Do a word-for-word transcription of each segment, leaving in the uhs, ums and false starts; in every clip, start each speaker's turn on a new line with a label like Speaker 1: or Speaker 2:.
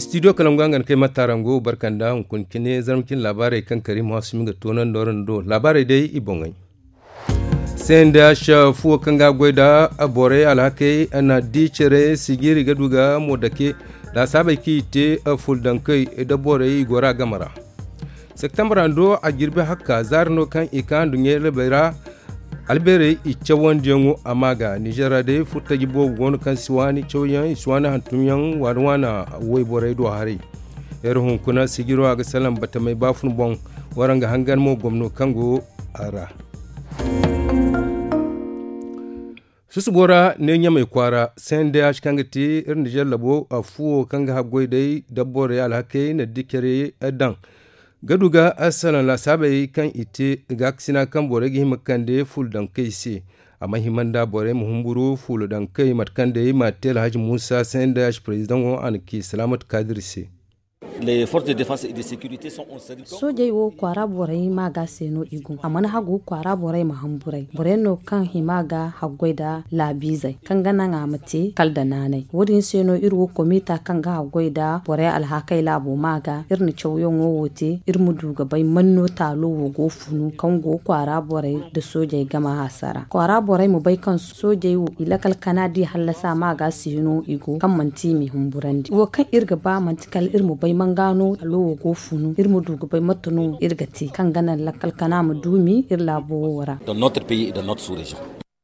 Speaker 1: studio kalangangan kai matarango barkanda kun kine zarmkin labarai kan karim wasu minga tonan doron do labarai dai ibongai sen da sha fuwa kanga goida abore alhake ana dichere sigiri gaduga modake da sabai ki te fuldan kai da bore gora gamara september ando a girbe hakka zarno kan ikan dunye lebera albere ichawon jengo amaga nijera de futta gibo gon kan siwani chawyan siwani hantumyan warwana woy bore do hari erhun kuna sigiro aga salam bata mai bafun bon waranga hangan mo gomno kango ara susu bora ne nya mai kwara sende ashkangati ir nijer labo afu kanga hagoy dai dabbore alhake na dikere adan gaduga asalan la sabai kan ite gaksina kan bore gi makande ful dan kai se amma himanda bore muhumburu ful dan kai matkande matel haji musa sende ash president o an ki salamat kadir se
Speaker 2: les forces de défense et de sécurité sont en service.
Speaker 3: Sojai wo kwara borai maga seno igu amana hagu kwara borai mahamburai boreno kan himaga haggoida labizai kan gana ngamati kalda nanai wodin seno irwo komita kan ga haggoida borai alhakai labo maga irni chawyon wote irmu duga bai manno talo wo go funu kan go kwara borai da sojai gama hasara kwara borai mu bai kan sojai wo ilakal kanadi hallasa maga seno igu kan manti mi humburandi wo kan irga ba mantikal irmu bai gano alo go funu irmu dugu bai matunu irgati kan ganan lakal kana mu dumi irla bo wara
Speaker 2: dans notre pays et dans notre sous-région.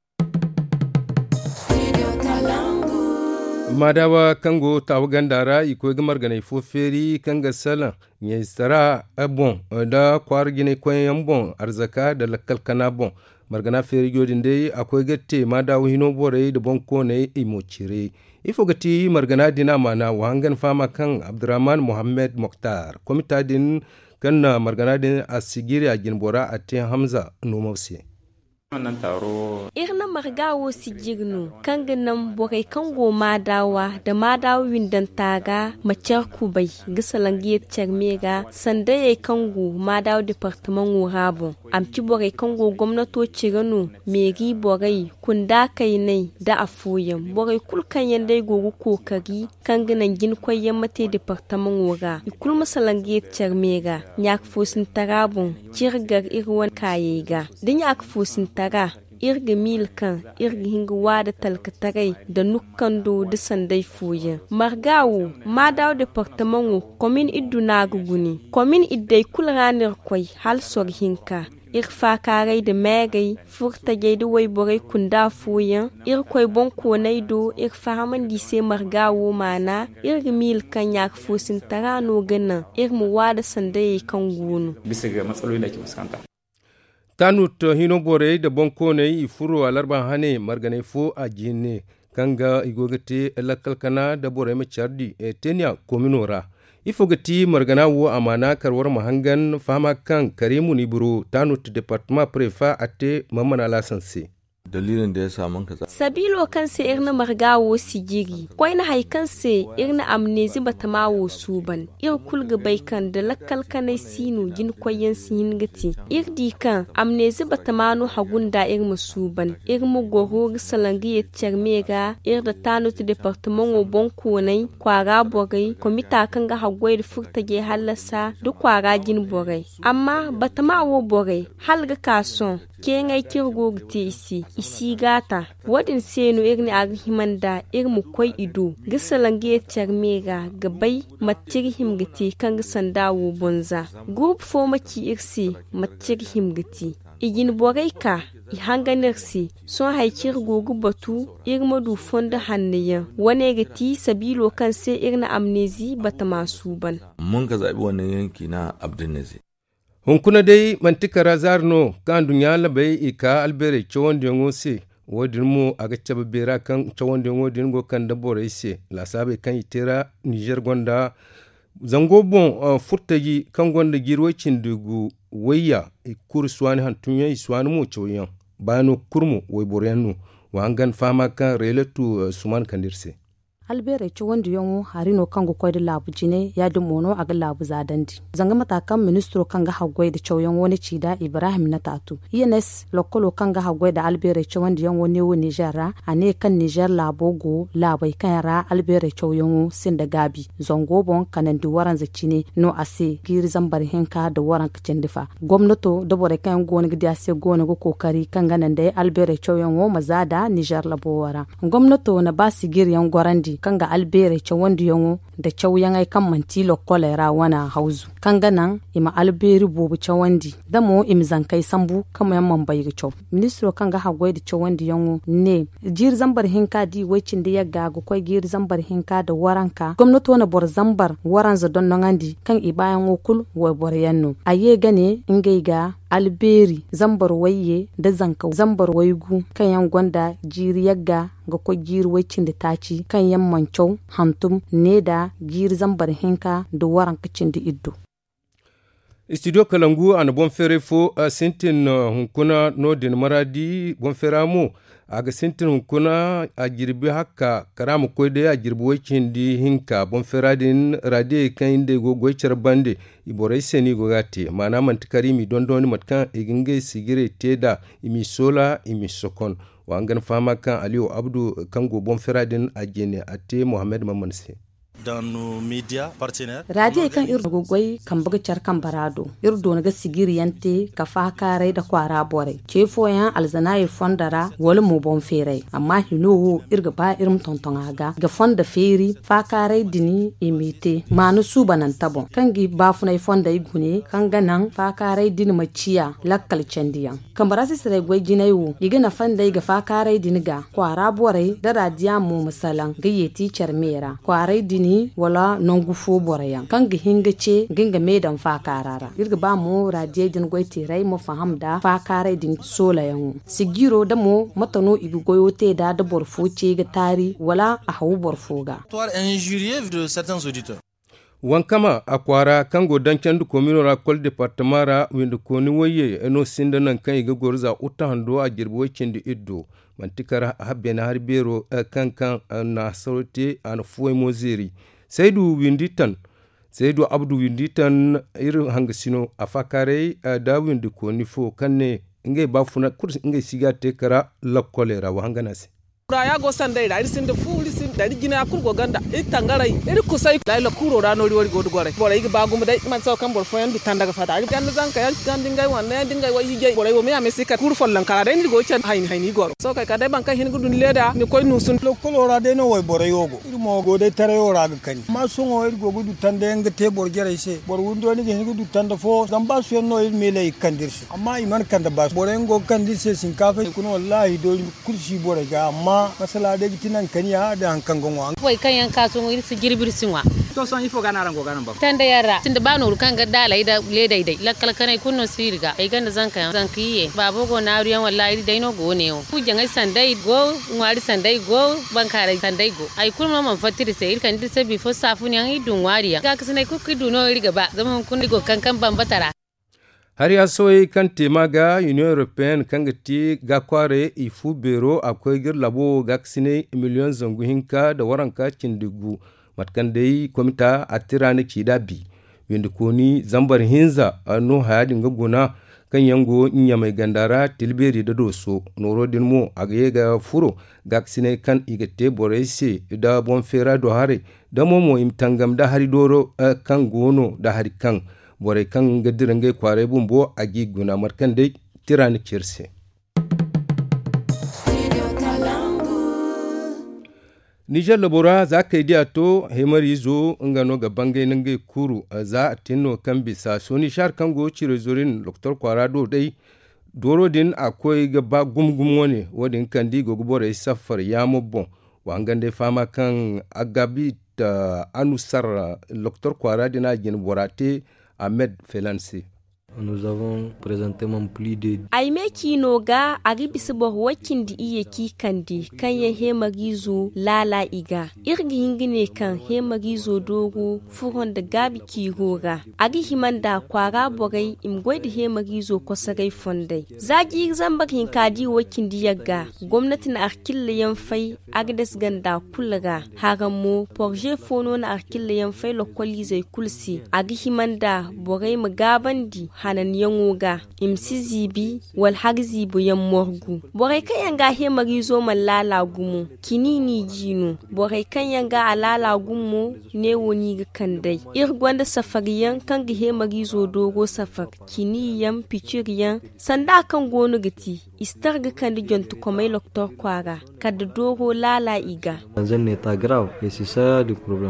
Speaker 1: Madawa kango tawgandara iko gamar ganai foferi kanga sala nye sara abon da kwar gine koyan bon arzaka da lakal kana bon margana feri godin dai akwai gatte madawa hino bore da bon kone imochire ifo gati margana dina mana wahangan fama kan Abdurrahman Mohammed Mokhtar komita din kanna margana din asigiri a ginbora a te Hamza Numausi
Speaker 4: wannan taro
Speaker 5: irna margawo sigirnu kanga nan bokai kango madawa da madawin dan taga macer kubai gisalangi cermega sanda yai kango madaw departement wurabo amci bokai kango gwamnatoci gano megi bokai kunda kai nai da afuyan bokai kulkan yanda gogu kokari kanga nan gin koyen mate departement wura ikul masalangi cermega nyak fosin tarabun jirgar irwan kayega din yak fosin taga irga mil kan irga hinga wada talkatarai da nukan do da sandai fuye margawo madaw departement komin iddu naguguni komin iddai kulranir koy hal sor hinka ir fakarai da megai furta gai da waiborai kunda fuyen ir koy bon konai do ir fahaman di se margawo mana irga mil kan yak fosin tarano gana ir mu wada sandai kan gunu
Speaker 4: bisa ga matsalolin da ke fuskanta
Speaker 1: tanut hino bore da bonkone ifuro alarban hane margane fo a jine kanga igogate lakalkana da bore machardi e tenya kominora ifogati margana wo amana karwar mahangan fama kan karimu niburu tanut departement prefa ate mamana lasanse
Speaker 6: dalilin da ya samu kaza
Speaker 5: sabilo kanse irna margawo sigiri kwai na haikanse irna amnezi batamawo suban ir kulga baikan da lakkal kanai sinu gin koyen sin gati irdi kan amnezi batamano hagunda irma suban irmu goro salangi et charmega ir da tanut departement wo bonko nai kwara bogai komita kan ga hagwai da furta ge halasa duk kwara gin bogai amma batamawo bogai halga kason kengai kirgo gite isi isi gata wadin senu irni ag himanda irmu koi ido gisalange charmega gabai matir himgiti kan sandawo bonza group fo maki irsi matir himgiti igin borai ka i hanganirsi son haikir gogu batu irma du fonda hanniya wane gati sabilo kan sai irna amnezi bata masu ban
Speaker 6: mun ka zabi wannan yanki na Abdulnazi
Speaker 1: hunkuna dai mantikara zarno kan dunya labai ika albere chawon dingo se wodin mu aga chaba bera kan chawon dingo dingo kan da bore se la sabe kan itera Niger gonda zango bon uh, furtaji kan gonda girwacin dugu wayya ikur swani hantunya iswani mu chawyan bano kurmu way boryannu wa hangan fama kan relatu uh, suman kandirse
Speaker 3: albere ci wanda yonwo harino kango koy da labu jine ya dum mono aga labu zadandi zanga matakan ministro kanga hagwai da chawyon wani ci da Ibrahim na tatu ines lokolo kanga hagwai da albere ci wanda yonwo ne wo Niger ane kan Niger labogo labai kan ra albere chawyon sin da gabi zongo bon kanan di waran zacine no ase giri zambar hinka da waran kacin difa gwamnato da bore kan gona gidi ase gona go kokari kan ganan da albere chawyon wo mazada Niger labo wara gwamnato na basi giri yan gwarandi kanga albere ce wanda yango da cauyan ai kan mantilo kolera wana hauzu kanga nan ima alberi bobu ce wandi da mo im zankai sambu kama yamman bai ga cau ministro kanga hagwai da ce wanda yango ne jir zambar hinka di wacin da ya gago koi gir zambar hinka da waranka gwamnati na bor zambar waran za don nangandi kan ibayan okul wa bor yanno aye gane ingai ga alberi zambar waye da zanka zambar waigu kan yan gwanda jiri yagga ga ko giri wacin da taci kan yan mancau hantum ne da giri zambar hinka da waran kacin da iddo
Speaker 1: studio kalangu ana bon fere fo a sintin uh, hunkuna no din maradi bon feramo aga sintin hunkuna a girbi haka karamu ko da a girbi wacin di hinka bon feradin radi kan inde go goichar bande iborai seni go gate mana mantikari mi don don matkan iginge sigire teda imi sola imi sokon wangan fama kan Aliyu Abdu kango bon feradin a gene ate Muhammad Mamanse
Speaker 7: dans nos médias partenaires
Speaker 3: radio kan irdo gogoi kan buga char kan barado irdo naga sigiri yante ka fakare da kwara bore chefo yan alzanai fondara wal mu bon fere amma hino irga ba irum tonton aga ga fonda feri fakare dini imite manu subanan tabon kan gi ba funai fonda igune kan ganan fakare dini maciya lakkal cendiyan kan barasi sare goi jinayu yiga na fanda ga fakare dini ga kwara bore da radiya mu misalan ga yeti charmera kwara dini wala nongu fo borayan kan ga hinga ce ginga medan fa karara irga ba mu radiye din goite rai mu fahamda fa kare din sola yan sigiro da mu matano igu goyote da da borfo ce ga tari wala a hawu borfo ga
Speaker 7: toire injurieux de certains auditeurs
Speaker 1: wankama akwara kango dancan du komino ra kol departement ra windu koni woye eno sinda nan kan iga gorza uta hando a girbo wacin iddo mantikara habena har bero kan kan na sauti an fuwe moziri saidu winditan saidu abdu winditan irin hangasino afakare da windu koni fo kanne ngai bafuna kurs ngai siga tekara la kolera wa hanganasi
Speaker 8: ya go sandai da irsin da fuli sin da gina kurgo ganda itangarai iri kusai da la kuro da nori wori godu gore bora igi bagum dai man saw kan bor foyan du tandaga fata agi kan zanka yan kan dingai wanne dingai wai hije bora wo me ya mesika kur follan kala dai ni go chan hayni hayni goro so kai ka dai ban kai hin gudun leda ni koy nusun
Speaker 9: lo kolora dai no wai bora yogo iri mo go dai tare yora ga kan ma so ngo iri go gudu tande nga te bor gere se bor wundo ni hin gudu tanda fo dan ba so no iri mele kandirsi amma iman kan da ba bora ngo kandirse sin kafe kuno wallahi do kursi bora ga amma masala da gitinan kaniya da hankan gonwa
Speaker 10: wai kan yan kaso mu irsi girbir sinwa
Speaker 4: to son ifo gana rango ganan ba
Speaker 10: tanda yara tunda ba no kan ga dalai da ledai dai lakkal kanai kunno sirga ai ganda zanka zankiye babo go na riyan wallahi dai no go ne o ku jangai sandai go ngwari sandai go bankare sandai go ai kulma man fatiri sai irkan dirse bi fo safuni an idun wariya ga kasnai ku kidu no riga ba zaman kun go kankan bambatara
Speaker 1: har ya soyi kan tema ga union european kan gati ga kware ifu bero akwai gir labo ga ksine miliyon zangu hinka da waranka kindigu matkan dai komita atirani kida bi windu koni zambar hinza no hayadin ga gona kan yango inya mai gandara tilberi da doso norodin mo agaye ga furo ga ksine kan igate borese da bon fera do hare da momo imtangam da hari doro kan gono da hari kan bore kan gadirange kware bumbo agi guna markan dai tirani kirse Niger labora za ka yi diya to hemari zo ngano ga bangai nangai kuru za a tinno kan bisa so ni shar kan go cire zorin doktor kwarado dai doro din akwai gaba gumgum wani wadin kan di gogubore safar ya mobon wangan dai fama kan agabi da anusar doktor kwarado na gin borate Ahmed Felansi.
Speaker 11: Nous avons présentement plus de
Speaker 5: Aime kino ga agi bisibor wakin di iye ki kandi kan ya hema gizo lala iga irgi hingine kan hema gizo dogo fuhon da gabi ki goga agi himanda kwara bogai imgoi da hema gizo kosagai fondai zagi zambak hinkadi wakin di yaga gwamnati na arkilla yan fai agi des ganda kulaga hagammo porje fono na arkilla yan fai lokoli zai kulsi agi himanda bogai magabandi hanan yangoga imsi zibi wal hagzi bu yan morgu borai kan yanga he magizo man lala gumu kinini jino borai kan yanga alala gumu ne woni ga kandai ir gwanda safariyan kan ga he magizo dogo safar kiniyan pichiriyan sanda kan gonu giti istar ga kan jontu komai doktor kwara kad dogo lala iga
Speaker 11: dans un état grave et c'est ça le problème.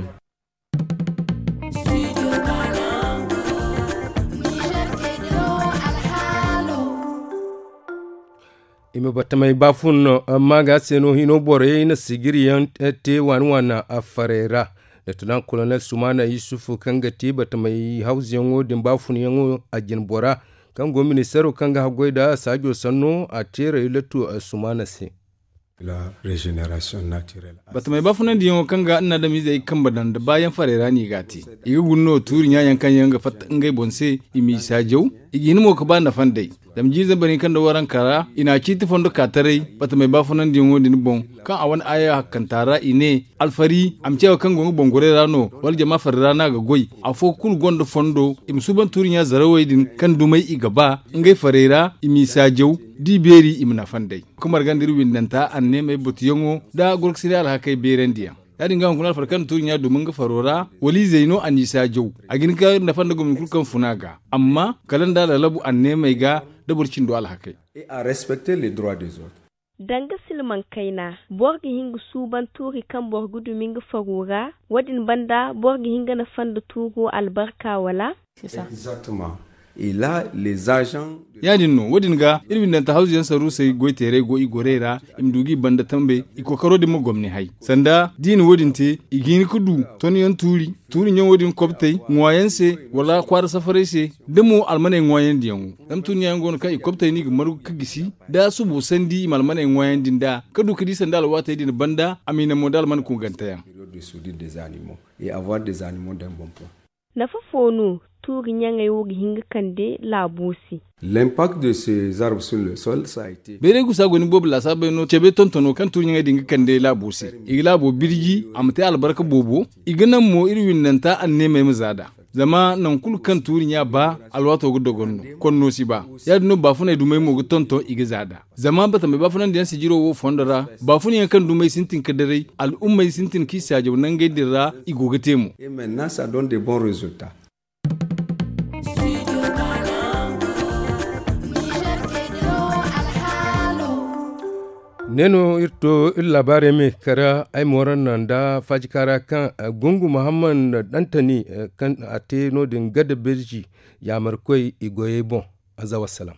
Speaker 1: ime batamai bafun maga seno hino bore ina sigiriyan te wanwana afarera da tunan kolonel sumana yusufu kanga ti batamai hausiyan odin bafun yango ajin bora kan go ministero kanga hagoida sajo sanno a tere ilatu sumana se
Speaker 12: la régénération naturelle
Speaker 13: batamai bafunan diyo kanga ina da mizai kan badan da bayan farera ni gati igi gunno turin yayan kan yanga fat ngai bonse imi sajo igi nimo ka banda fandai dam jiza bani kan da waran kara ina ci tifondo katarai batamai bafunan diyo din bon kan awan aya kan tara ine alfari am cewa kan gongo bongore rano wal jama farera na ga goy afo kul gondo fondo im suban turin ya zarawai din kan dumai igaba ngai farera imi sajo di beri imna fandai kuma gandir windanta anne mai butiyongo da gurksiri alhakai berendiya ya dinga kun alfarkan tunya domin ga farora wali zaino anisa jau a ginka da fanda gumin kulkan funaga amma kalanda da labu anne mai ga da burcin do alhakai
Speaker 12: et à respecter les droits des autres.
Speaker 5: Danga silman kaina borgi hingu suban turi kan borgu domin farora wadin banda borgi hinga na fanda tugo albarka wala
Speaker 12: Exactement. Et là, les agents...
Speaker 13: Yadin no, wadin ga, irbin da ta hausiyan saru sai goi tere go igorera, imdugi banda tambe, ikokaro di mo gomni hai. Sanda, dini wadin te, igini kudu, toni yan turi, turi nyon wadin koptei, ngwayen se, wala kwara safare se, demo almane ngwayen diyangu. Dam tuni yan gono ka ikoptei ni gamaru kagisi, da su bo sandi malmane ngwayen din da, kadu kadi sanda alwata din banda, amina modal man kungantaya.
Speaker 12: De soudure des animaux et avoir des animaux d'un bon point.
Speaker 5: Nafafonu,
Speaker 12: L'impact de ces arbres sur le sol, ça a été...
Speaker 13: Bere gusa goni bob la sabe no chebe tontono kan turi nga dinga kande la busi. Igla bo birgi amte albarka bobo, igana mo irwin nanta anne mai muzada. Zama nan kul kan turi nya ba alwato gudo gonno konno si ba. Ya no ba funa dumai mo tonto igizada. Zama bata me ba funa diyan sijiro wo fondara, ba funa kan dumai sintin kadare, al ummai sintin kisa jaw nan gaidira igogate mu.
Speaker 12: Et maintenant ça donne de bons résultats.
Speaker 1: neno irto il labare me kara ay moran nan da faji kara kan gungu muhammad dantani kan ate no din gada belji ya markoi igoye bon azawa salam.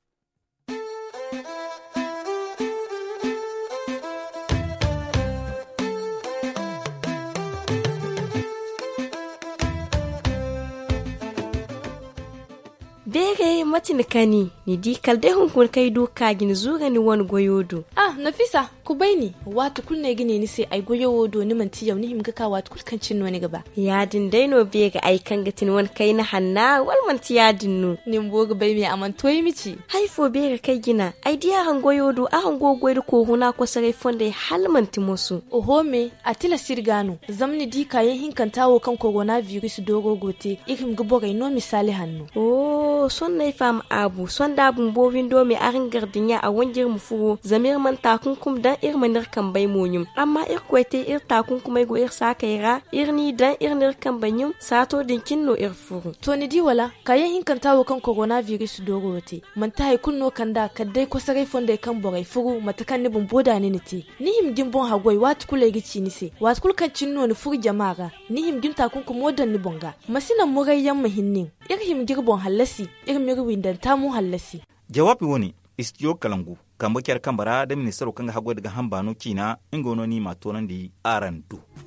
Speaker 5: Bere matin kani ni di kalde hunkun kai doka gin zuga ni wani goyodo.
Speaker 14: Ah, Nafisa, ku baini watu kulne gine ni sai ai goyodo ni manti yau ni himga ka watu kulkan cin wani gaba.
Speaker 5: Ya din dai no bega ai kan gatin wani kai na hanna wal manti ya dinnu.
Speaker 14: Ni mboga bai me aman toyi mici.
Speaker 5: Haifo bega kai gina ai dia han goyodo a han gogoydo ko huna ko sarai fonde hal manti musu.
Speaker 14: Oho me atila sirgano zamni di kayan hinkan tawo kan corona virus dogo gote ikim gubogai no misali hannu.
Speaker 5: Oh, son na fam abu son da bun bo windo me arin gardinya a wangir mu fugo zamir man takunkum dan ir manir kan bai monyum amma ir kwete ir takunkum ai go ir sakaira ir ni dan ir nir kan banyum sato dinkin no ir fugo
Speaker 14: to ni di wala kayan hinkan tawo kan coronavirus dogo wote man tai kunno kan da kaddai ko sarai fonde kan borai fugo matakan ni bun boda ni niti ni him gin bon hagoi wat kule gici ni se wat kul kan cinno ni fugo jama'a ni him gin takunkum modan ni bonga masina murayyan mahinnin ir him girbon halasi irin miri windan tamu hallasi.
Speaker 15: Jawabi wani istiyo kalangu kan bakiyar kambara da ministar kan hago daga hambano kina ingono ni matonan di arandu.